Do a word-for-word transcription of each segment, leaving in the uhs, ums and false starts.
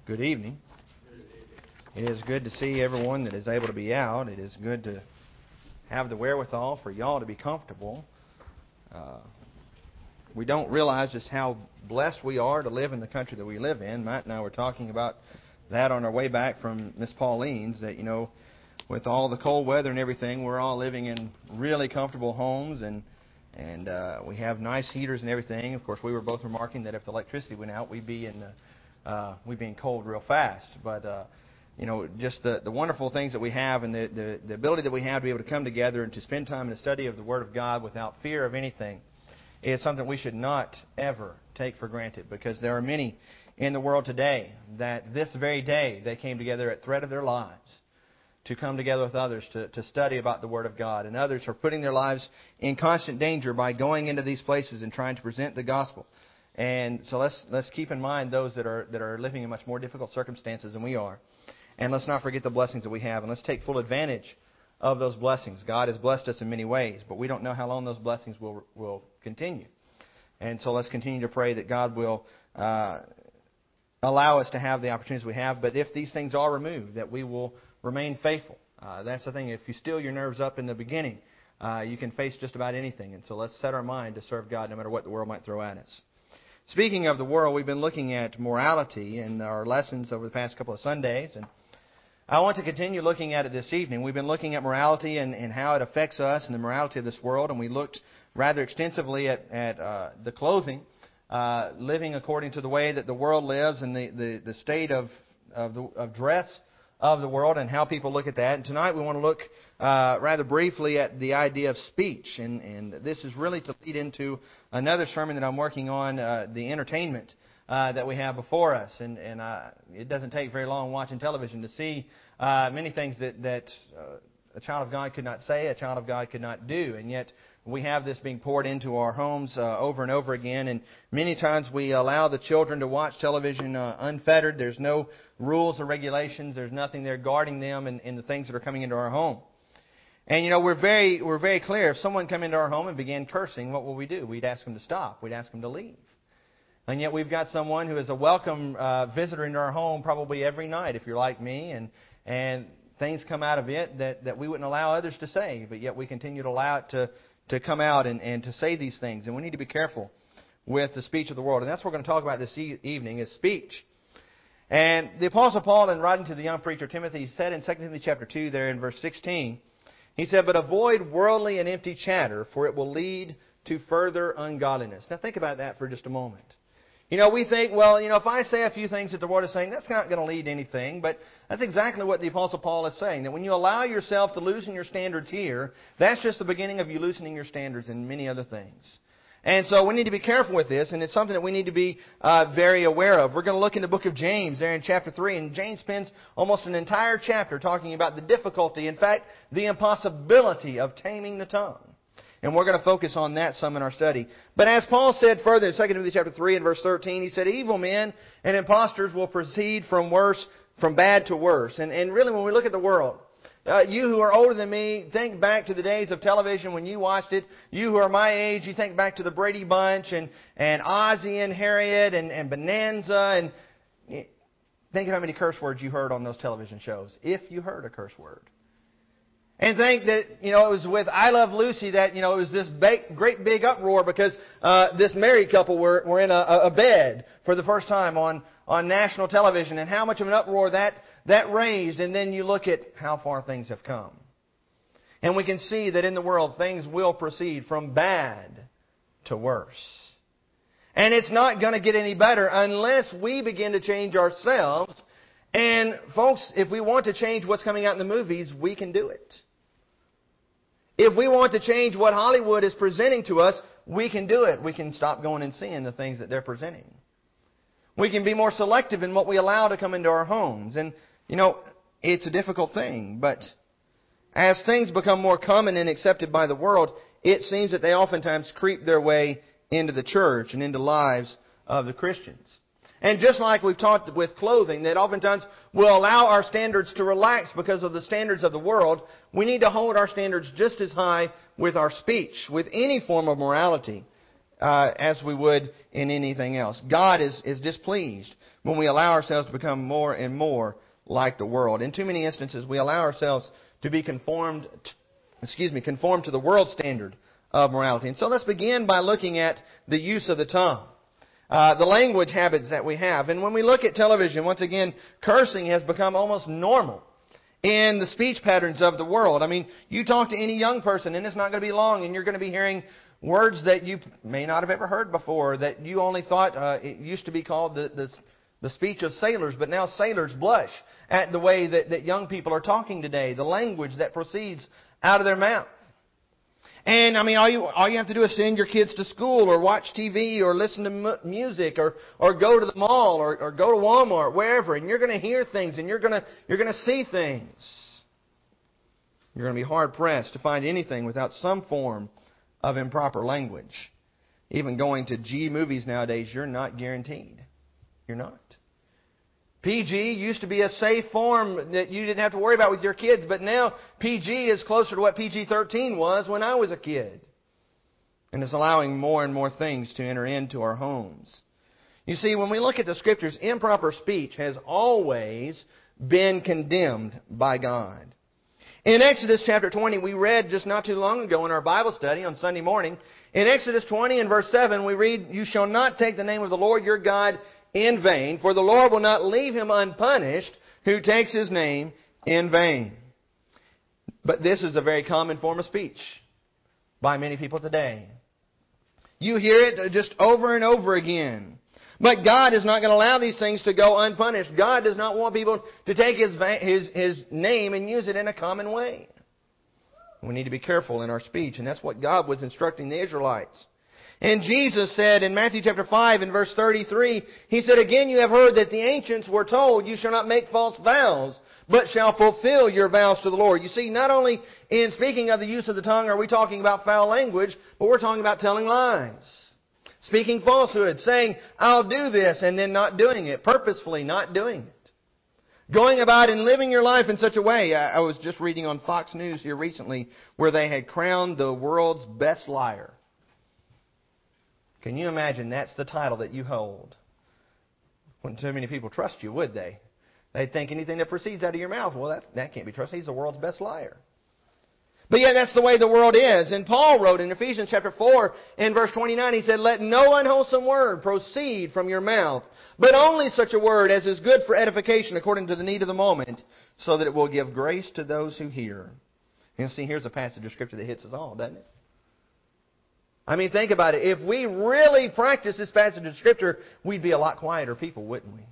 Good evening. It is good to see everyone that is able to be out. It is good to have the wherewithal for y'all to be comfortable. Uh, we don't realize just how blessed we are to live in the country that we live in. Matt and I were talking about that on our way back from Miss Pauline's, that, you know, with all the cold weather and everything, we're all living in really comfortable homes, and and uh, we have nice heaters and everything. Of course, we were both remarking that if the electricity went out, we'd be in the Uh, we'd be in cold real fast. But, uh, you know, just the, the wonderful things that we have and the, the, the ability that we have to be able to come together and to spend time in the study of the Word of God without fear of anything is something we should not ever take for granted, because there are many in the world today that this very day they came together at threat of their lives to come together with others to, to study about the Word of God. And others are putting their lives in constant danger by going into these places and trying to present the gospel. And so let's let's keep in mind those that are that are living in much more difficult circumstances than we are. And let's not forget the blessings that we have. And let's take full advantage of those blessings. God has blessed us in many ways, but we don't know how long those blessings will will continue. And so let's continue to pray that God will uh, allow us to have the opportunities we have. But if these things are removed, that we will remain faithful. Uh, that's the thing. If you still your nerves up in the beginning, uh, you can face just about anything. And so let's set our mind to serve God no matter what the world might throw at us. Speaking of the world, we've been looking at morality in our lessons over the past couple of Sundays, and I want to continue looking at it this evening. We've been looking at morality and, and how it affects us and the morality of this world, and we looked rather extensively at, at uh, the clothing, uh, living according to the way that the world lives and the, the, the state of, of, the, of dress of the world and how people look at that. And tonight we want to look uh, rather briefly at the idea of speech. And, and this is really to lead into another sermon that I'm working on, uh, the entertainment uh, that we have before us. And, and uh, it doesn't take very long watching television to see uh, many things that, that uh, a child of God could not say, a child of God could not do. And yet we have this being poured into our homes uh, over and over again. And many times we allow the children to watch television uh, unfettered. There's no rules or regulations. There's nothing there guarding them and, and the things that are coming into our home. And, you know, we're very we're very clear. If someone come into our home and began cursing, what will we do? We'd ask them to stop. We'd ask them to leave. And yet we've got someone who is a welcome uh, visitor into our home probably every night, if you're like me, and and things come out of it that, that we wouldn't allow others to say, but yet we continue to allow it to, to come out and, and to say these things. And we need to be careful with the speech of the world. And that's what we're going to talk about this e- evening is speech. And the Apostle Paul, in writing to the young preacher Timothy, he said in Second Timothy chapter two there in verse sixteen, he said, "But avoid worldly and empty chatter, for it will lead to further ungodliness." Now think about that for just a moment. You know, we think, well, you know, if I say a few things that the Word is saying, that's not going to lead to anything. But that's exactly what the Apostle Paul is saying. That when you allow yourself to loosen your standards here, that's just the beginning of you loosening your standards in many other things. And so we need to be careful with this, and it's something that we need to be uh, very aware of. We're going to look in the book of James there in chapter three, and James spends almost an entire chapter talking about the difficulty, in fact, the impossibility of taming the tongue. And we're going to focus on that some in our study. But as Paul said further in Second Timothy chapter three and verse thirteen, he said, "Evil men and impostors will proceed from worse, from bad to worse." And, and really, when we look at the world, uh, you who are older than me, think back to the days of television when you watched it. You who are my age, you think back to the Brady Bunch and, and Ozzie and Harriet and, and Bonanza. And think of how many curse words you heard on those television shows, if you heard a curse word. And think that, you know, it was with I Love Lucy that, you know, it was this big, great big uproar because uh, this married couple were, were in a, a bed for the first time on, on national television, and how much of an uproar that, that raised. And then you look at how far things have come. And we can see that in the world things will proceed from bad to worse. And it's not going to get any better unless we begin to change ourselves. And folks, if we want to change what's coming out in the movies, we can do it. If we want to change what Hollywood is presenting to us, we can do it. We can stop going and seeing the things that they're presenting. We can be more selective in what we allow to come into our homes. And, you know, it's a difficult thing. But as things become more common and accepted by the world, it seems that they oftentimes creep their way into the church and into lives of the Christians. And just like we've talked with clothing, that oftentimes we'll allow our standards to relax because of the standards of the world, we need to hold our standards just as high with our speech, with any form of morality. uh, as we would in anything else. God is, is displeased when we allow ourselves to become more and more like the world. In too many instances, we allow ourselves to be conformed, to, excuse me, conformed to the world standard of morality. And so let's begin by looking at the use of the tongue. Uh, the language habits that we have. And when we look at television, once again, cursing has become almost normal in the speech patterns of the world. I mean, you talk to any young person, and it's not going to be long, and you're going to be hearing words that you may not have ever heard before, that you only thought uh, it used to be called the, the, the speech of sailors, but now sailors blush at the way that, that young people are talking today, the language that proceeds out of their mouth. And, I mean, all you all you have to do is send your kids to school or watch T V or listen to mu- music or, or go to the mall or, or go to Walmart, wherever, and you're going to hear things and you're going to you're going to see things. You're going to be hard-pressed to find anything without some form of improper language. Even going to G movies nowadays, you're not guaranteed. You're not. P G used to be a safe form that you didn't have to worry about with your kids, but now P G is closer to what P G thirteen was when I was a kid. And it's allowing more and more things to enter into our homes. You see, when we look at the Scriptures, improper speech has always been condemned by God. In Exodus chapter twenty, we read just not too long ago in our Bible study on Sunday morning, in Exodus twenty and verse seven, we read, "You shall not take the name of the Lord your God in vain, for the Lord will not leave him unpunished who takes his name in vain." But this is a very common form of speech by many people today. You hear it just over and over again. But God is not going to allow these things to go unpunished. God does not want people to take His, His, His name and use it in a common way. We need to be careful in our speech, and that's what God was instructing the Israelites. And Jesus said in Matthew chapter five and verse thirty-three, He said, "Again you have heard that the ancients were told, you shall not make false vows, but shall fulfill your vows to the Lord." You see, not only in speaking of the use of the tongue are we talking about foul language, but we're talking about telling lies. Speaking falsehood, saying, "I'll do this," and then not doing it, purposefully not doing it. Going about and living your life in such a way. I, I was just reading on Fox News here recently where they had crowned the world's best liar. Can you imagine that's the title that you hold? Wouldn't too many people trust you, would they? They'd think anything that proceeds out of your mouth, well, that, that can't be trusted. He's the world's best liar. But yet that's the way the world is. And Paul wrote in Ephesians chapter four and verse twenty-nine, he said, "Let no unwholesome word proceed from your mouth, but only such a word as is good for edification according to the need of the moment, so that it will give grace to those who hear." You see, here's a passage of Scripture that hits us all, doesn't it? I mean, think about it. If we really practice this passage of Scripture, we'd be a lot quieter people, wouldn't we?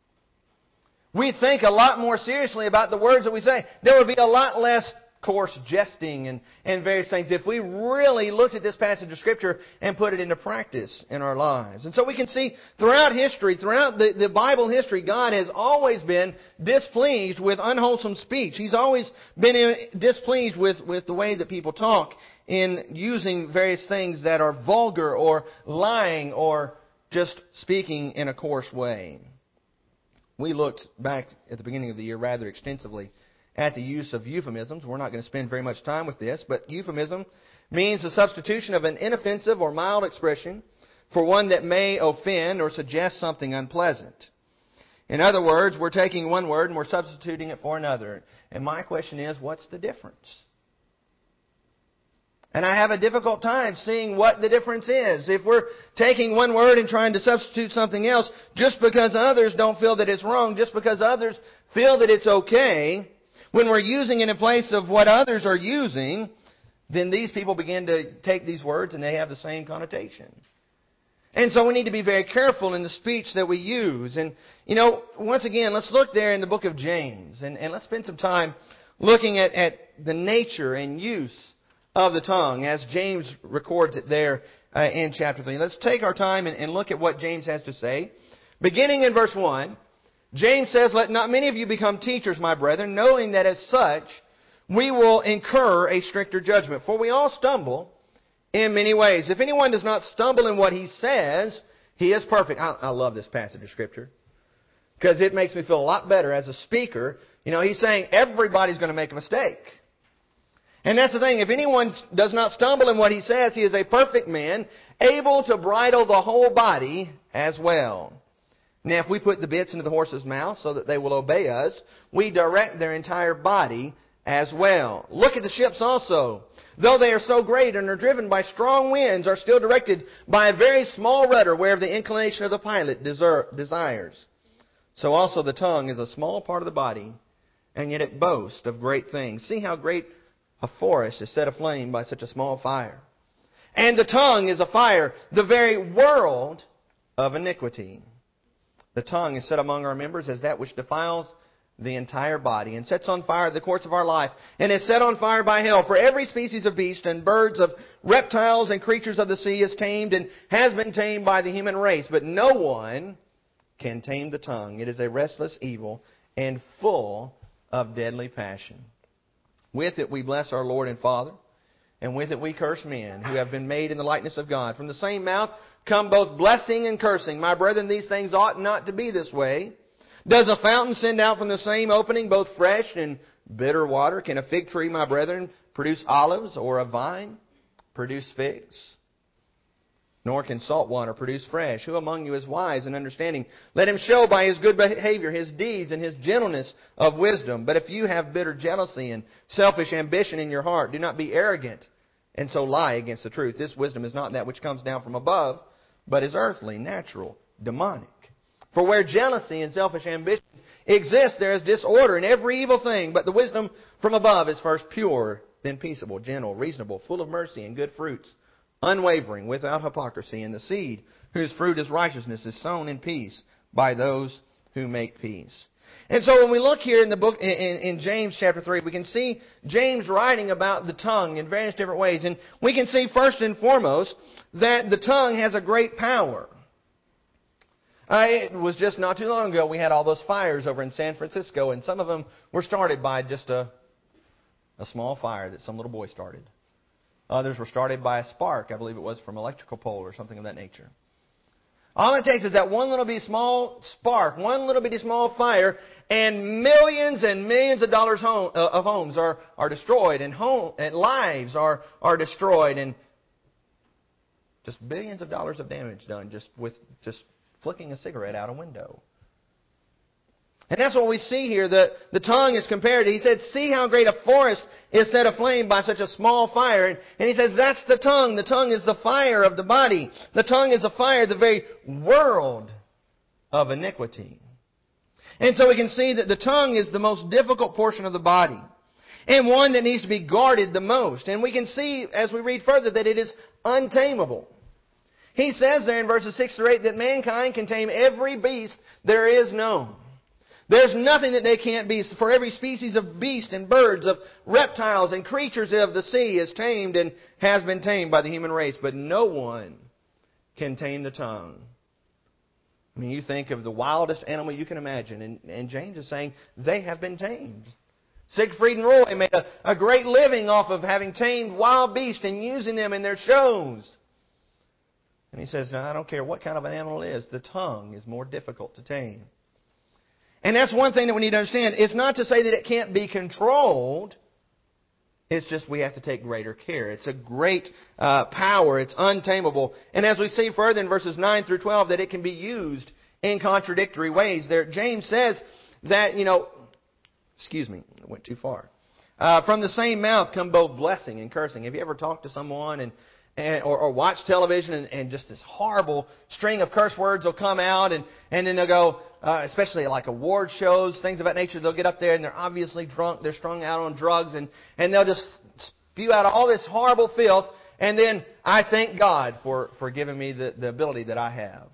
We'd think a lot more seriously about the words that we say. There would be a lot less coarse jesting and, and various things if we really looked at this passage of Scripture and put it into practice in our lives. And so we can see throughout history, throughout the, the Bible history, God has always been displeased with unwholesome speech. He's always been in, displeased with, with the way that people talk in using various things that are vulgar or lying or just speaking in a coarse way. We looked back at the beginning of the year rather extensively at the use of euphemisms. We're not going to spend very much time with this, but euphemism means the substitution of an inoffensive or mild expression for one that may offend or suggest something unpleasant. In other words, we're taking one word and we're substituting it for another. And my question is, what's the difference? And I have a difficult time seeing what the difference is. If we're taking one word and trying to substitute something else just because others don't feel that it's wrong, just because others feel that it's okay, when we're using it in place of what others are using, then these people begin to take these words and they have the same connotation. And so we need to be very careful in the speech that we use. And, you know, once again, let's look there in the book of James. And, and let's spend some time looking at, at the nature and use of the tongue as James records it there uh, in chapter three. Let's take our time and, and look at what James has to say. Beginning in verse one, James says, "Let not many of you become teachers, my brethren, knowing that as such we will incur a stricter judgment. For we all stumble in many ways. If anyone does not stumble in what he says, he is perfect." I, I love this passage of Scripture because it makes me feel a lot better as a speaker. You know, he's saying everybody's going to make a mistake. And that's the thing. If anyone does not stumble in what he says, he is a perfect man, able to bridle the whole body as well. Now, if we put the bits into the horse's mouth so that they will obey us, we direct their entire body as well. Look at the ships also. Though they are so great and are driven by strong winds, are still directed by a very small rudder wherever the inclination of the pilot desires. So also the tongue is a small part of the body, and yet it boasts of great things. See how great a forest is set aflame by such a small fire. And the tongue is a fire, the very world of iniquity. The tongue is set among our members as that which defiles the entire body, and sets on fire the course of our life, and is set on fire by hell. For every species of beast and birds, of reptiles and creatures of the sea is tamed and has been tamed by the human race. But no one can tame the tongue. It is a restless evil and full of deadly passion. With it we bless our Lord and Father, and with it we curse men who have been made in the likeness of God. From the same mouth come both blessing and cursing. My brethren, these things ought not to be this way. Does a fountain send out from the same opening both fresh and bitter water? Can a fig tree, my brethren, produce olives, or a vine produce figs? Nor can salt water produce fresh. Who among you is wise and understanding? Let him show by his good behavior his deeds and his gentleness of wisdom. But if you have bitter jealousy and selfish ambition in your heart, do not be arrogant and so lie against the truth. This wisdom is not that which comes down from above, but is earthly, natural, demonic. For where jealousy and selfish ambition exist, there is disorder in every evil thing. But the wisdom from above is first pure, then peaceable, gentle, reasonable, full of mercy and good fruits, unwavering, without hypocrisy. And the seed whose fruit is righteousness is sown in peace by those who make peace. And so when we look here in the book, in, in James chapter three, we can see James writing about the tongue in various different ways. And we can see first and foremost that the tongue has a great power. Uh, it was just not too long ago we had all those fires over in San Francisco, and some of them were started by just a, a small fire that some little boy started. Others were started by a spark, I believe it was from an electrical pole or something of that nature. All it takes is that one little bitty small spark, one little bitty small fire, and millions and millions of dollars home, uh, of homes are, are destroyed, and, home, and lives are, are destroyed, and just billions of dollars of damage done just with just flicking a cigarette out a window. And that's what we see here. The, the tongue is compared. He said, see how great a forest is set aflame by such a small fire. And, and he says, that's the tongue. The tongue is the fire of the body. The tongue is a fire, the very world of iniquity. And so we can see that the tongue is the most difficult portion of the body, and one that needs to be guarded the most. And we can see, as we read further, that it is untamable. He says there in verses six through eight that mankind can tame every beast there is known. There's nothing that they can't be. For every species of beast and birds, of reptiles and creatures of the sea is tamed and has been tamed by the human race. But no one can tame the tongue. I mean, you think of the wildest animal you can imagine. And, and James is saying they have been tamed. Siegfried and Roy made a, a great living off of having tamed wild beasts and using them in their shows. And he says, no, I don't care what kind of an animal it is. The tongue is more difficult to tame. And that's one thing that we need to understand. It's not to say that it can't be controlled. It's just we have to take greater care. It's a great uh, power. It's untamable. And as we see further in verses nine through twelve, that it can be used in contradictory ways. There, James says that, you know, excuse me, I went too far. Uh, from the same mouth come both blessing and cursing. Have you ever talked to someone and And, or, or watch television and, and just this horrible string of curse words will come out, and, and then they'll go, uh, especially like award shows, things of that nature, they'll get up there and they're obviously drunk, they're strung out on drugs, and, and they'll just spew out all this horrible filth, and then I thank God for, for giving me the, the ability that I have.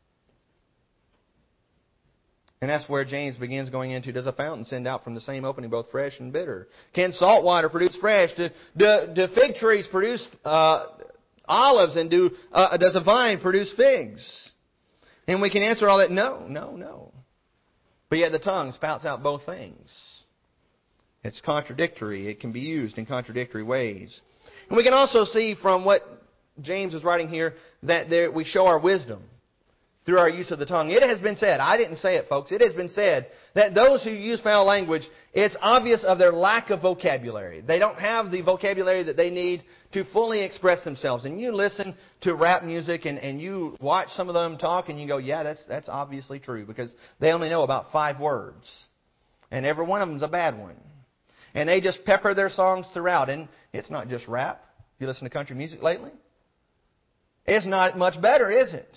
And that's where James begins going into, does a fountain send out from the same opening both fresh and bitter? Can salt water produce fresh? Do, do, do fig trees produce uh, olives? And do uh, does a vine produce figs? And we can answer all that, no, no, no. But yet the tongue spouts out both things. It's contradictory. It can be used in contradictory ways. And we can also see from what James is writing here that there, we show our wisdom through our use of the tongue. It has been said, I didn't say it, folks, it has been said that those who use foul language, it's obvious of their lack of vocabulary. They don't have the vocabulary that they need to fully express themselves. And you listen to rap music and, and you watch some of them talk and you go, yeah, that's that's obviously true, because they only know about five words. And every one of them is a bad one. And they just pepper their songs throughout. And it's not just rap. You listen to country music lately? It's not much better, is it?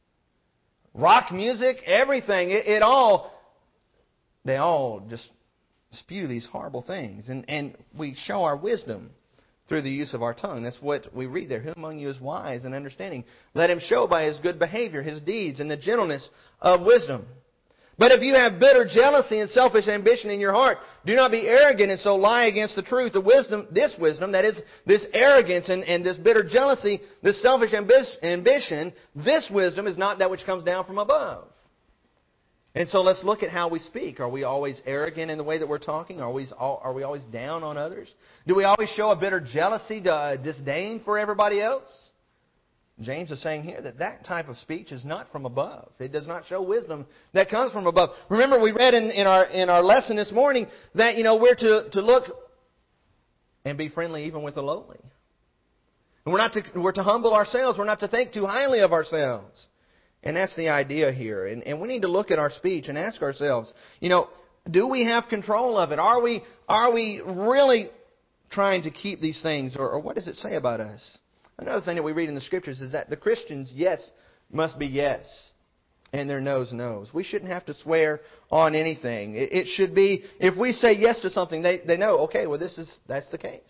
Rock music, everything, it, it all, they all just spew these horrible things. And, and we show our wisdom through the use of our tongue. That's what we read there. Who among you is wise and understanding? Let him show by his good behavior, his deeds, and the gentleness of wisdom. But if you have bitter jealousy and selfish ambition in your heart, do not be arrogant and so lie against the truth. The wisdom, this wisdom, that is, this arrogance and, and this bitter jealousy, this selfish ambition, this wisdom is not that which comes down from above. And so let's look at how we speak. Are we always arrogant in the way that we're talking? Are we, are we always down on others? Do we always show a bitter jealousy, uh, disdain for everybody else? James is saying here that that type of speech is not from above. It does not show wisdom that comes from above. Remember, we read in, in our in our lesson this morning that, you know, we're to, to look and be friendly even with the lowly. And we're not to we're to humble ourselves. We're not to think too highly of ourselves. And that's the idea here. And, and we need to look at our speech and ask ourselves, you know, do we have control of it? Are we are we really trying to keep these things, or, or what does it say about us? Another thing that we read in the Scriptures is that the Christians' yes must be yes, and their no's no's. We shouldn't have to swear on anything. It, it should be, if we say yes to something, they, they know, okay, well, this is that's the case.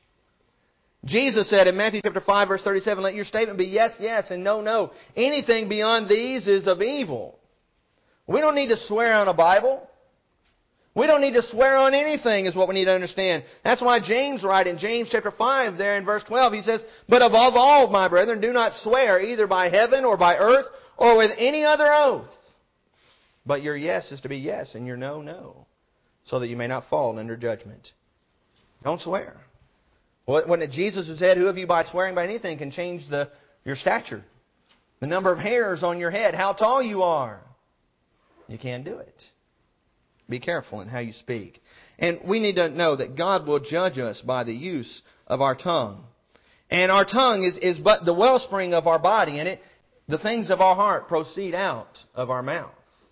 Jesus said in Matthew chapter five, verse thirty-seven, let your statement be yes, yes, and no, no. Anything beyond these is of evil. We don't need to swear on a Bible. We don't need to swear on anything, is what we need to understand. That's why James writes in James chapter five there in verse twelve, he says, but above all, my brethren, do not swear either by heaven or by earth or with any other oath. But your yes is to be yes and your no, no, so that you may not fall under judgment. Don't swear. When Jesus said, who of you by swearing by anything can change the your stature, the number of hairs on your head, how tall you are? You can't do it. Be careful in how you speak. And we need to know that God will judge us by the use of our tongue. And our tongue is, is but the wellspring of our body, and it, the things of our heart proceed out of our mouth.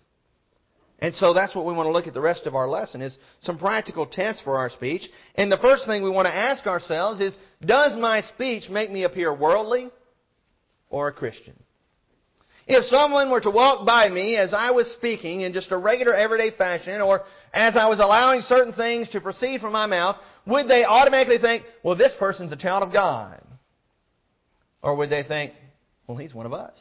And so that's what we want to look at the rest of our lesson, is some practical tests for our speech. And the first thing we want to ask ourselves is, does my speech make me appear worldly or a Christian? If someone were to walk by me as I was speaking in just a regular everyday fashion, or as I was allowing certain things to proceed from my mouth, would they automatically think, well, this person's a child of God? Or would they think, well, he's one of us?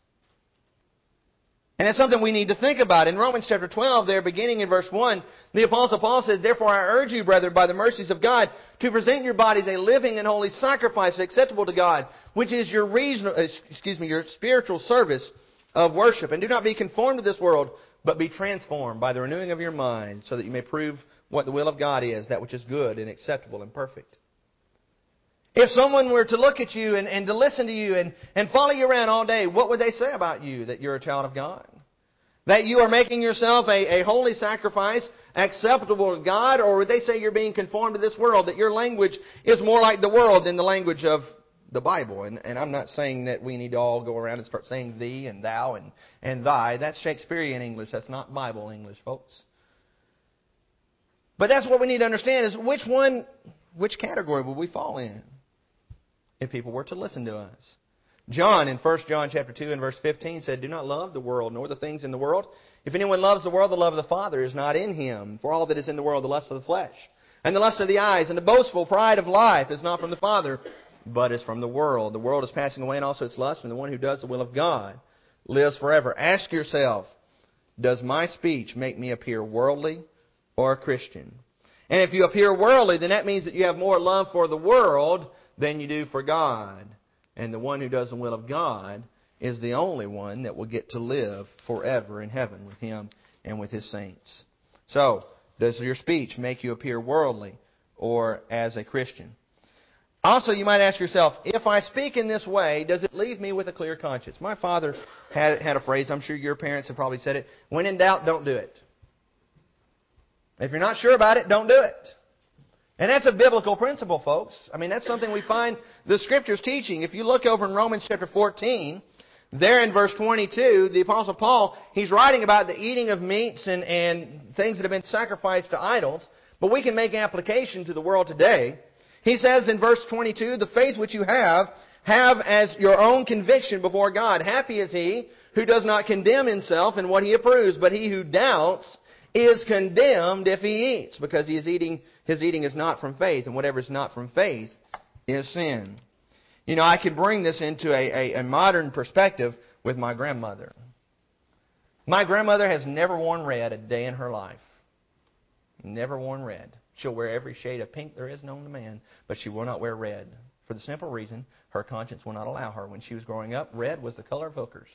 And it's something we need to think about. In Romans chapter twelve, there, beginning in verse one, the Apostle Paul says, therefore I urge you, brethren, by the mercies of God, to present your bodies a living and holy sacrifice acceptable to God, which is your reasonable, excuse me, your spiritual service of worship. And do not be conformed to this world, but be transformed by the renewing of your mind, so that you may prove what the will of God is, that which is good and acceptable and perfect. If someone were to look at you and, and to listen to you and, and follow you around all day, what would they say about you? That you're a child of God? That you are making yourself a, a holy sacrifice acceptable to God? Or would they say you're being conformed to this world? That your language is more like the world than the language of the Bible? And, and I'm not saying that we need to all go around and start saying thee and thou and, and thy. That's Shakespearean English. That's not Bible English, folks. But that's what we need to understand, is which one, which category would we fall in if people were to listen to us? John, in First John chapter two and verse fifteen, said, do not love the world, nor the things in the world. If anyone loves the world, the love of the Father is not in him. For all that is in the world, the lust of the flesh, and the lust of the eyes, and the boastful pride of life is not from the Father, but is from the world. The world is passing away, and also its lust, and the one who does the will of God lives forever. Ask yourself, does my speech make me appear worldly or a Christian? And if you appear worldly, then that means that you have more love for the world than you do for God. And the one who does the will of God is the only one that will get to live forever in heaven with Him and with His saints. So, does your speech make you appear worldly or as a Christian? Also, you might ask yourself, if I speak in this way, does it leave me with a clear conscience? My father had, had a phrase, I'm sure your parents have probably said it, when in doubt, don't do it. If you're not sure about it, don't do it. And that's a biblical principle, folks. I mean, that's something we find the Scriptures teaching. If you look over in Romans chapter fourteen, there in verse twenty-two, the Apostle Paul, he's writing about the eating of meats and, and things that have been sacrificed to idols, but we can make application to the world today. He says in verse twenty-two, the faith which you have, have as your own conviction before God. Happy is he who does not condemn himself in what he approves, but he who doubts is condemned if he eats, because he is eating, his eating is not from faith, and whatever is not from faith is sin. You know, I can bring this into a, a, a modern perspective with my grandmother. My grandmother has never worn red a day in her life. Never worn red. She'll wear every shade of pink there is known to man, but she will not wear red. For the simple reason, her conscience will not allow her. When she was growing up, red was the color of hookers.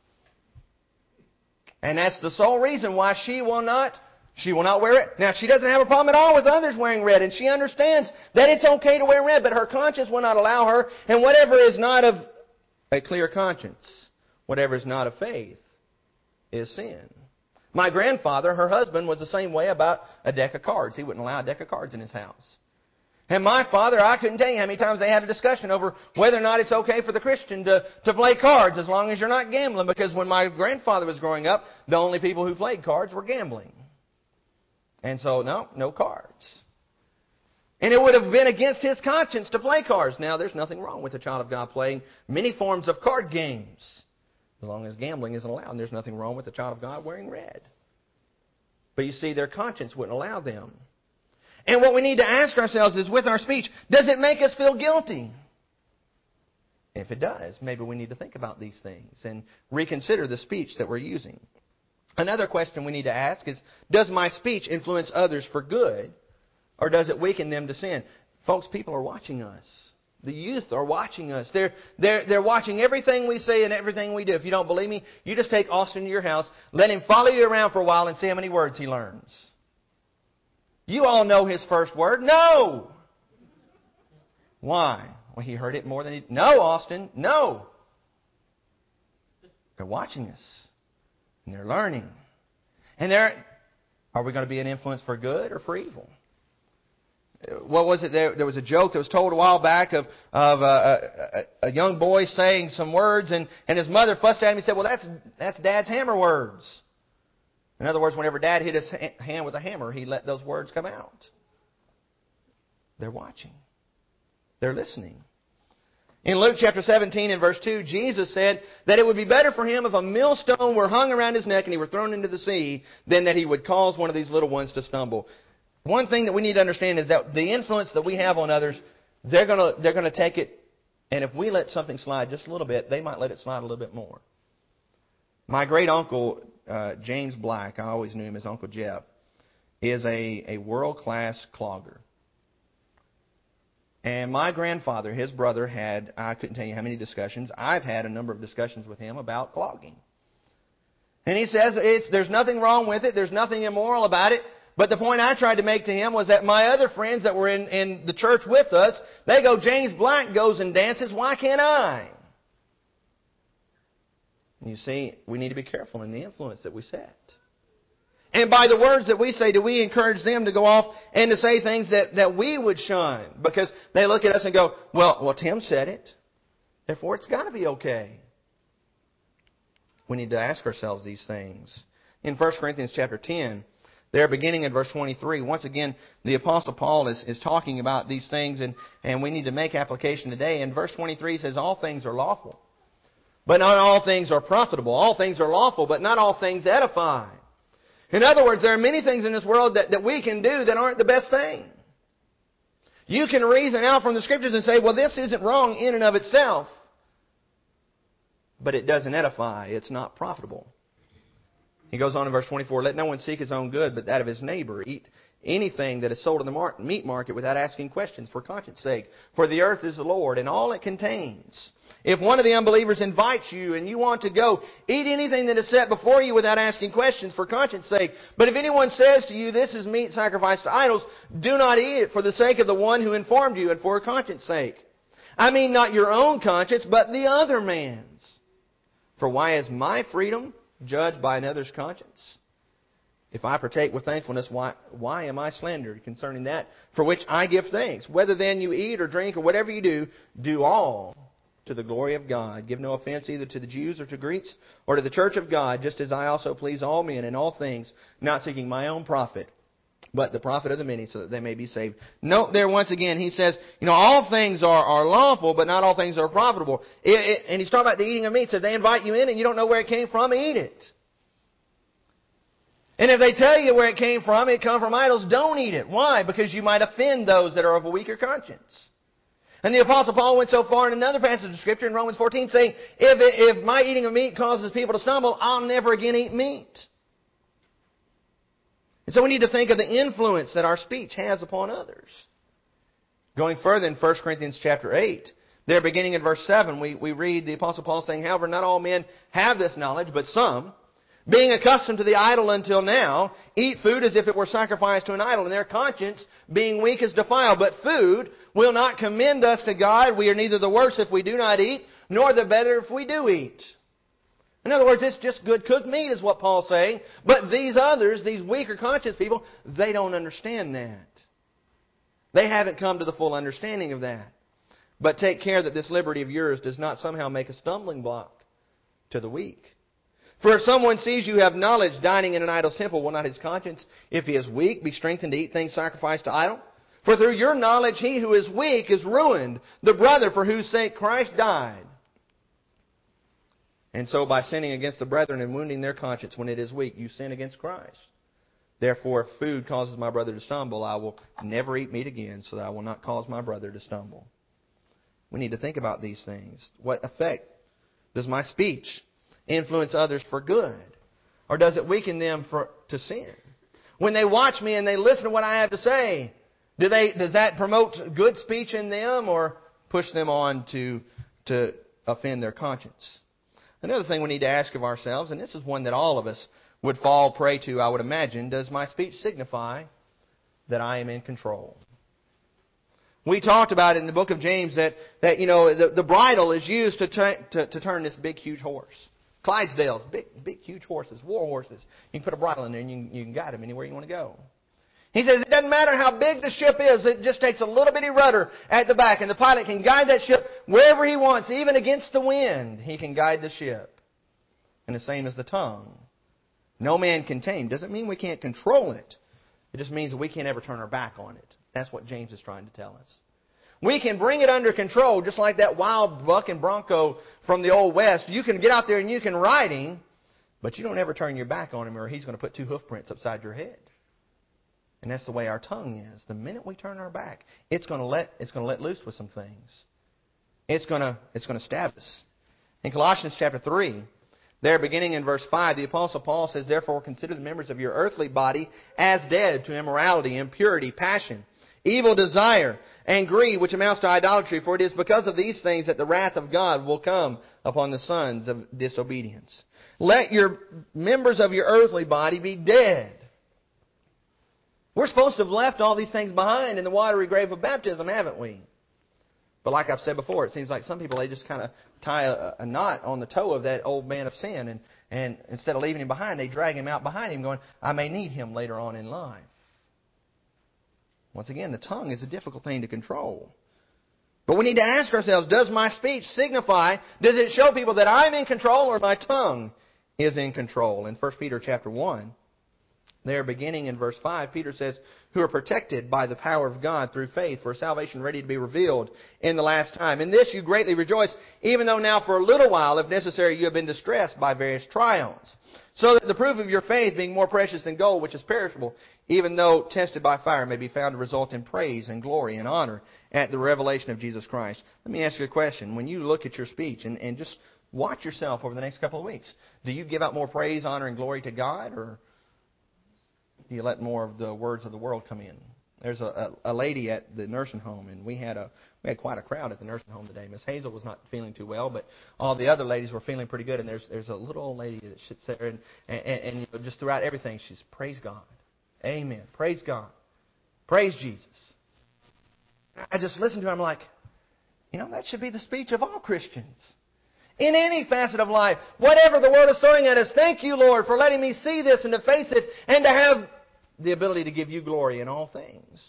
And that's the sole reason why she will not, she will not wear it. Now, she doesn't have a problem at all with others wearing red, and she understands that it's okay to wear red, but her conscience will not allow her, and whatever is not of a clear conscience, whatever is not of faith, is sin. My grandfather, her husband, was the same way about a deck of cards. He wouldn't allow a deck of cards in his house. And my father, I couldn't tell you how many times they had a discussion over whether or not it's okay for the Christian to, to play cards as long as you're not gambling. Because when my grandfather was growing up, the only people who played cards were gambling. And so, no, no cards. And it would have been against his conscience to play cards. Now, there's nothing wrong with a child of God playing many forms of card games, as long as gambling isn't allowed. And there's nothing wrong with a child of God wearing red. But you see, their conscience wouldn't allow them. And what we need to ask ourselves is, with our speech, does it make us feel guilty? If it does, maybe we need to think about these things and reconsider the speech that we're using. Another question we need to ask is, does my speech influence others for good, or does it weaken them to sin? Folks, people are watching us. The youth are watching us. They're, they're, they're watching everything we say and everything we do. If you don't believe me, you just take Austin to your house, let him follow you around for a while and see how many words he learns. You all know his first word. No! Why? Well, he heard it more than he... No, Austin. No! They're watching us. And they're learning. And they're... Are we going to be an influence for good or for evil? What was it? There, there was a joke that was told a while back of, of a, a, a young boy saying some words, and, and his mother fussed at him and said, well, that's, that's Dad's hammer words. In other words, whenever Dad hit his hand with a hammer, he let those words come out. They're watching. They're listening. In Luke chapter seventeen and verse two, Jesus said that it would be better for him if a millstone were hung around his neck and he were thrown into the sea than that he would cause one of these little ones to stumble. One thing that we need to understand is that the influence that we have on others, they're going to, they're going to take it, and if we let something slide just a little bit, they might let it slide a little bit more. My great uncle, uh, James Black, I always knew him as Uncle Jeb, is a, a world-class clogger. And my grandfather, his brother, had, I couldn't tell you how many discussions. I've had a number of discussions with him about clogging. And he says it's, there's nothing wrong with it. There's nothing immoral about it. But the point I tried to make to him was that my other friends that were in, in the church with us, they go, James Black goes and dances, why can't I? You see, we need to be careful in the influence that we set. And by the words that we say, do we encourage them to go off and to say things that, that we would shun? Because they look at us and go, well, well, Tim said it. Therefore, it's got to be okay. We need to ask ourselves these things. In First Corinthians chapter ten, there beginning in verse twenty-three, once again, the Apostle Paul is, is talking about these things, and, and we need to make application today. In verse twenty-three, he says, all things are lawful, but not all things are profitable. All things are lawful, but not all things edify. In other words, there are many things in this world that, that we can do that aren't the best thing. You can reason out from the Scriptures and say, well, this isn't wrong in and of itself, but it doesn't edify. It's not profitable. He goes on in verse twenty-four, let no one seek his own good, but that of his neighbor. Eat anything that is sold in the mar- meat market without asking questions for conscience sake. For the earth is the Lord and all it contains. If one of the unbelievers invites you and you want to go, eat anything that is set before you without asking questions for conscience sake. But if anyone says to you, this is meat sacrificed to idols, do not eat it for the sake of the one who informed you and for conscience sake. I mean not your own conscience, but the other man's. For why is my freedom judged by another's conscience? If I partake with thankfulness, why, why am I slandered concerning that for which I give thanks? Whether then you eat or drink or whatever you do, do all to the glory of God. Give no offense either to the Jews or to Greeks or to the church of God, just as I also please all men in all things, not seeking my own profit, but the profit of the many, so that they may be saved. Note there once again, he says, you know, all things are, are lawful, but not all things are profitable. It, it, and he's talking about the eating of meat. So if they invite you in and you don't know where it came from, eat it. And if they tell you where it came from, it come from idols, don't eat it. Why? Because you might offend those that are of a weaker conscience. And the Apostle Paul went so far in another passage of Scripture in Romans fourteen saying, if, it, if my eating of meat causes people to stumble, I'll never again eat meat. And so we need to think of the influence that our speech has upon others. Going further in First Corinthians chapter eight, there beginning in verse seven, we, we read the Apostle Paul saying, however, not all men have this knowledge, but some, being accustomed to the idol until now, eat food as if it were sacrificed to an idol, and their conscience, being weak, is defiled. But food will not commend us to God. We are neither the worse if we do not eat, nor the better if we do eat. In other words, it's just good cooked meat is what Paul's saying. But these others, these weaker conscience people, they don't understand that. They haven't come to the full understanding of that. But take care that this liberty of yours does not somehow make a stumbling block to the weak. For if someone sees you have knowledge dining in an idol's temple, will not his conscience, if he is weak, be strengthened to eat things sacrificed to idol? For through your knowledge he who is weak is ruined, the brother for whose sake Christ died. And so by sinning against the brethren and wounding their conscience when it is weak, you sin against Christ. Therefore, if food causes my brother to stumble, I will never eat meat again, so that I will not cause my brother to stumble. We need to think about these things. What effect does my speech influence others for good? Or does it weaken them for to sin? When they watch me and they listen to what I have to say, do they does that promote good speech in them or push them on to, to offend their conscience? Another thing we need to ask of ourselves, and this is one that all of us would fall prey to, I would imagine, does my speech signify that I am in control? We talked about in the book of James that, that you know, the, the bridle is used to, t- to, to turn this big, huge horse. Clydesdales, big, big, huge horses, war horses. You can put a bridle in there and you can, you can guide them anywhere you want to go. He says it doesn't matter how big the ship is, it just takes a little bitty rudder at the back, and the pilot can guide that ship wherever he wants, even against the wind. He can guide the ship. And the same as the tongue. No man can tame. Doesn't mean we can't control it. It just means that we can't ever turn our back on it. That's what James is trying to tell us. We can bring it under control, just like that wild buck and bronco from the Old West. You can get out there and you can ride him, but you don't ever turn your back on him or he's going to put two hoof prints upside your head. And that's the way our tongue is. The minute we turn our back, it's going to let it's going to let loose with some things. It's going to it's going to stab us. In Colossians chapter three, there beginning in verse five, the Apostle Paul says, therefore consider the members of your earthly body as dead to immorality, impurity, passion, evil desire, and greed, which amounts to idolatry. For it is because of these things that the wrath of God will come upon the sons of disobedience. Let your members of your earthly body be dead. We're supposed to have left all these things behind in the watery grave of baptism, haven't we? But like I've said before, it seems like some people, they just kind of tie a, a knot on the toe of that old man of sin. And, and instead of leaving him behind, they drag him out behind him going, I may need him later on in life. Once again, the tongue is a difficult thing to control. But we need to ask ourselves, does my speech signify, does it show people that I'm in control or my tongue is in control? In First Peter chapter one, there beginning in verse five, Peter says, who are protected by the power of God through faith for salvation ready to be revealed in the last time. In this you greatly rejoice, even though now for a little while, if necessary, you have been distressed by various trials. So that the proof of your faith, being more precious than gold, which is perishable, even though tested by fire, may be found to result in praise and glory and honor at the revelation of Jesus Christ. Let me ask you a question. When you look at your speech and, and just Watch yourself over the next couple of weeks. Do you give out more praise, honor, and glory to God, or do you let more of the words of the world come in? There's a, a, a lady at the nursing home, and we had a we had quite a crowd at the nursing home today. Miss Hazel was not feeling too well, but all the other ladies were feeling pretty good. And there's there's a little old lady that sits there, and and, and you know, just throughout everything, she's praise God, amen, praise God, praise Jesus. I just listened to her. I'm like, you know, that should be the speech of all Christians. In any facet of life, whatever the world is throwing at us, thank you, Lord, for letting me see this and to face it and to have the ability to give you glory in all things.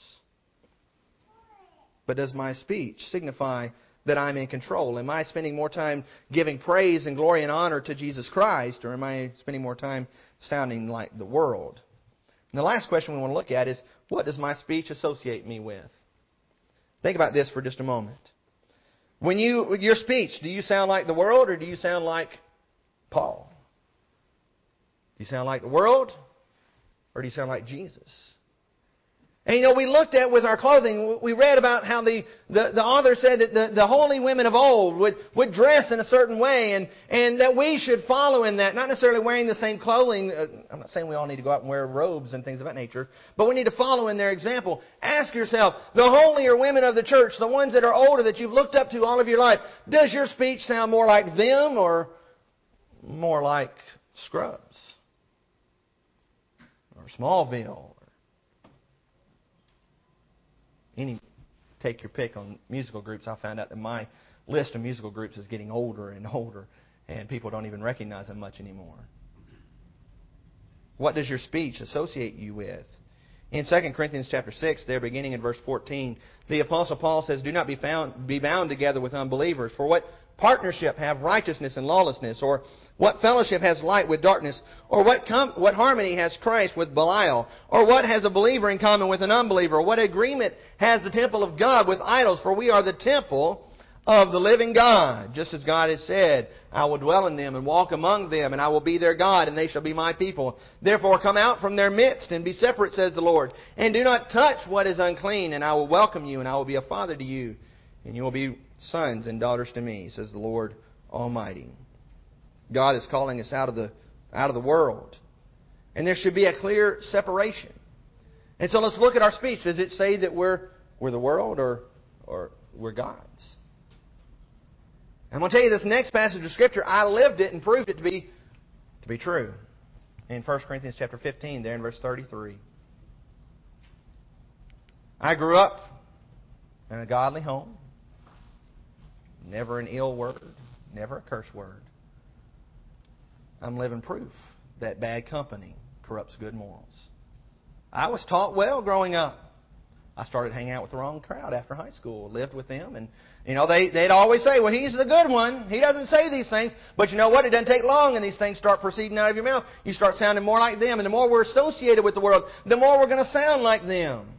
But does my speech signify that I'm in control? Am I spending more time giving praise and glory and honor to Jesus Christ, or am I spending more time sounding like the world? And the last question we want to look at is, what does my speech associate me with? Think about this for just a moment. When you, your speech, do you sound like the world or do you sound like Paul? Do you sound like the world or do you sound like Jesus? And you know, we looked at with our clothing, we read about how the, the, the author said that the, the holy women of old would, would dress in a certain way, and, and that we should follow in that. Not necessarily wearing the same clothing. I'm not saying we all need to go out and wear robes and things of that nature, but we need to follow in their example. Ask yourself, the holier women of the church, the ones that are older that you've looked up to all of your life, does your speech sound more like them or more like Scrubs or Smallville? Any, take your pick on musical groups. I found out that my list of musical groups is getting older and older, and people don't even recognize them much anymore. What does your speech associate you with? In Second Corinthians chapter six, there beginning in verse fourteen, the Apostle Paul says, "Do not be found be bound together with unbelievers. For what partnership have righteousness and lawlessness? Or what fellowship has light with darkness? Or what com- what harmony has Christ with Belial? Or what has a believer in common with an unbeliever? Or what agreement has the temple of God with idols? For we are the temple of the living God. Just as God has said, I will dwell in them and walk among them, and I will be their God, and they shall be my people. Therefore come out from their midst and be separate, says the Lord. And do not touch what is unclean, and I will welcome you, and I will be a father to you, and you will be sons and daughters to me, says the Lord Almighty." God is calling us out of the out of the world. And there should be a clear separation. And so let's look at our speech. Does it say that we're we're the world or or we're God's? I'm going to tell you this next passage of Scripture, I lived it and proved it to be to be true. In First Corinthians chapter fifteen, there in verse thirty-three. I grew up in a godly home. Never an ill word, never a curse word. I'm living proof that bad company corrupts good morals. I was taught well growing up. I started hanging out with the wrong crowd after high school. Lived with them, and you know they they'd always say, "Well, he's the good one. He doesn't say these things." But you know what? It doesn't take long, and these things start proceeding out of your mouth. You start sounding more like them, and the more we're associated with the world, the more we're going to sound like them.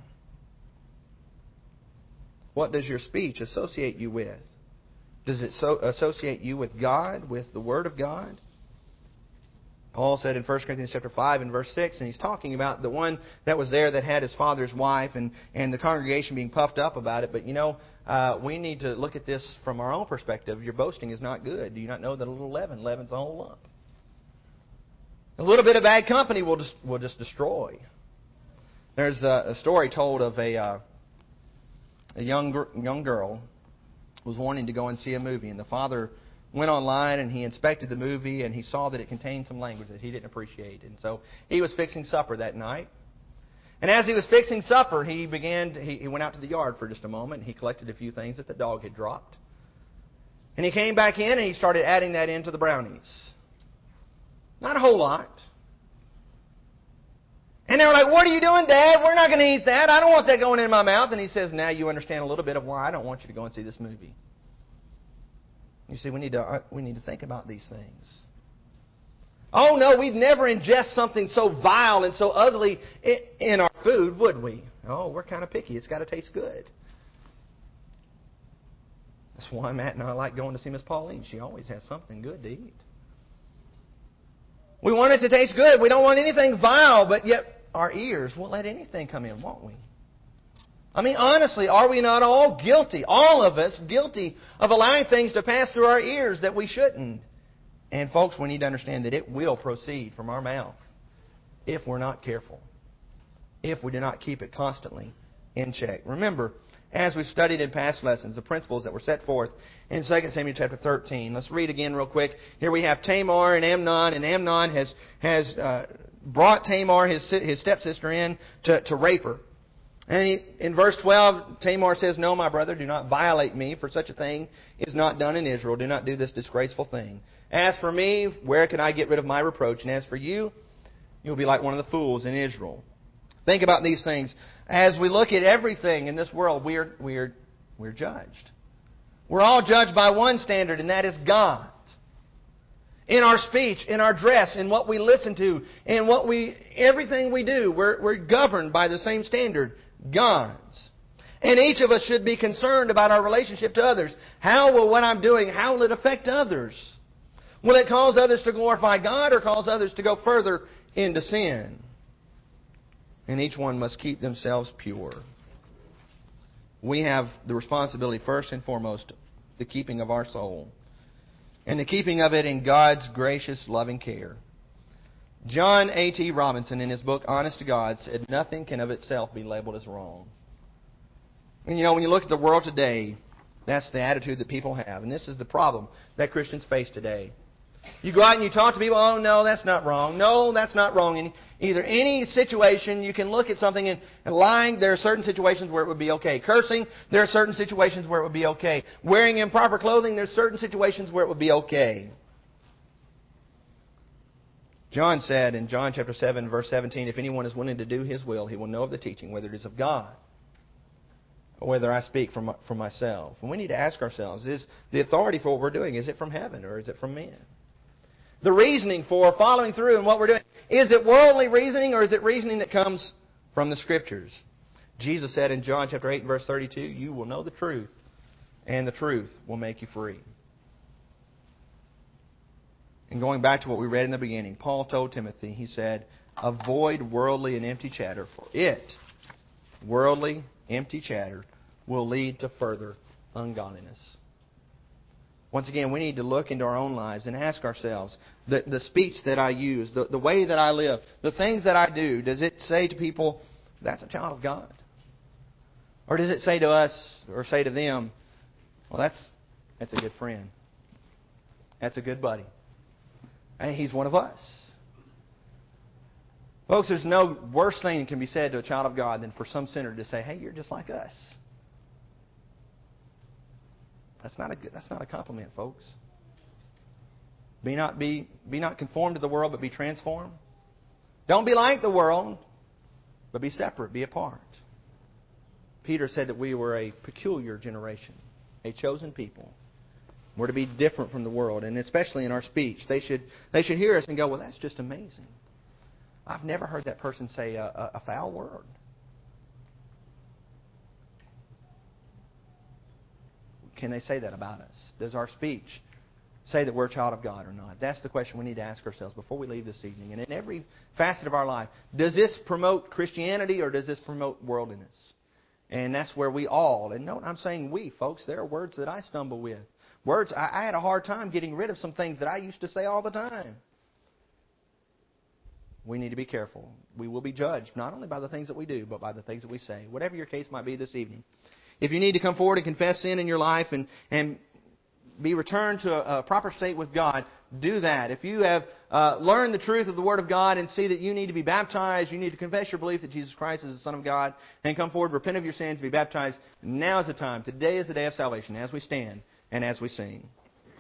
What does your speech associate you with? Does it so associate you with God, with the Word of God? Paul said in First Corinthians chapter five and verse six, and he's talking about the one that was there that had his father's wife and, and the congregation being puffed up about it. But, you know, uh, we need to look at this from our own perspective. Your boasting is not good. Do you not know that a little leaven leavens the whole lump? A little bit of bad company will just, will just destroy. There's a, a story told of a, uh, a young young girl was wanting to go and see a movie, and the father went online and he inspected the movie and he saw that it contained some language that he didn't appreciate. And so he was fixing supper that night. And as he was fixing supper, he began to, he, he went out to the yard for just a moment and he collected a few things that the dog had dropped. And he came back in and he started adding that into the brownies. Not a whole lot. And they were like, "What are you doing, Dad? We're not going to eat that. I don't want that going in my mouth." And he says, "Now you understand a little bit of why I don't want you to go and see this movie." You see, we need to we need to think about these things. Oh no, we'd never ingest something so vile and so ugly in our food, would we? Oh, we're kind of picky. It's got to taste good. That's why Matt and I like going to see Miss Pauline. She always has something good to eat. We want it to taste good. We don't want anything vile, but yet our ears won't let anything come in, won't we? I mean, honestly, are we not all guilty, all of us guilty, of allowing things to pass through our ears that we shouldn't? And folks, we need to understand that it will proceed from our mouth if we're not careful, if we do not keep it constantly in check. Remember, as we've studied in past lessons, the principles that were set forth in Second Samuel chapter thirteen. Let's read again real quick. Here we have Tamar and Amnon, and Amnon has has uh, brought Tamar, his his stepsister, in to, to rape her. And he, in verse twelve, Tamar says, "No, my brother, do not violate me, for such a thing is not done in Israel. Do not do this disgraceful thing. As for me, where can I get rid of my reproach? And as for you, you'll be like one of the fools in Israel." Think about these things. As we look at everything in this world, we are, we are, we're judged. We're all judged by one standard, and that is God. In our speech, in our dress, in what we listen to, in what we, everything we do, we're, we're governed by the same standard, God's. And each of us should be concerned about our relationship to others. How will what I'm doing, how will it affect others? Will it cause others to glorify God or cause others to go further into sin? And each one must keep themselves pure. We have the responsibility, first and foremost, the keeping of our soul. And the keeping of it in God's gracious, loving care. John A T Robinson, in his book, Honest to God, said, "Nothing can of itself be labeled as wrong." And you know, when you look at the world today, that's the attitude that people have. And this is the problem that Christians face today. You go out and you talk to people, "Oh, no, that's not wrong. No, that's not wrong." In either any situation, you can look at something and, and lying, there are certain situations where it would be okay. Cursing, there are certain situations where it would be okay. Wearing improper clothing, there are certain situations where it would be okay. John said in John chapter seven, verse seventeen, "If anyone is willing to do His will, he will know of the teaching, whether it is of God or whether I speak from, from myself." And we need to ask ourselves, is the authority for what we're doing, is it from heaven or is it from men? The reasoning for following through in what we're doing, is it worldly reasoning or is it reasoning that comes from the Scriptures? Jesus said in John chapter eight, verse thirty-two, "You will know the truth, and the truth will make you free." And going back to what we read in the beginning, Paul told Timothy, he said, "Avoid worldly and empty chatter, for it, worldly, empty chatter, will lead to further ungodliness." Once again, we need to look into our own lives and ask ourselves, the, the speech that I use, the, the way that I live, the things that I do, does it say to people, "That's a child of God"? Or does it say to us, or say to them, "Well, that's that's a good friend. That's a good buddy. Hey, he's one of us." Folks, there's no worse thing that can be said to a child of God than for some sinner to say, "Hey, you're just like us." That's not a good, that's not a compliment, folks. Be not be be not conformed to the world, but be transformed. Don't be like the world, but be separate, be apart. Peter said that we were a peculiar generation, a chosen people. We're to be different from the world, and especially in our speech. They should they should hear us and go, "Well, that's just amazing. I've never heard that person say a, a, a foul word." Can they say that about us? Does our speech say that we're a child of God or not? That's the question we need to ask ourselves before we leave this evening. And in every facet of our life, does this promote Christianity or does this promote worldliness? And that's where we all, and note I'm saying we, folks, there are words that I stumble with. Words, I, I had a hard time getting rid of some things that I used to say all the time. We need to be careful. We will be judged not only by the things that we do, but by the things that we say. Whatever your case might be this evening. If you need to come forward and confess sin in your life and, and be returned to a, a proper state with God, do that. If you have uh, learned the truth of the Word of God and see that you need to be baptized, you need to confess your belief that Jesus Christ is the Son of God, and come forward, repent of your sins, be baptized, now is the time. Today is the day of salvation as we stand and as we sing.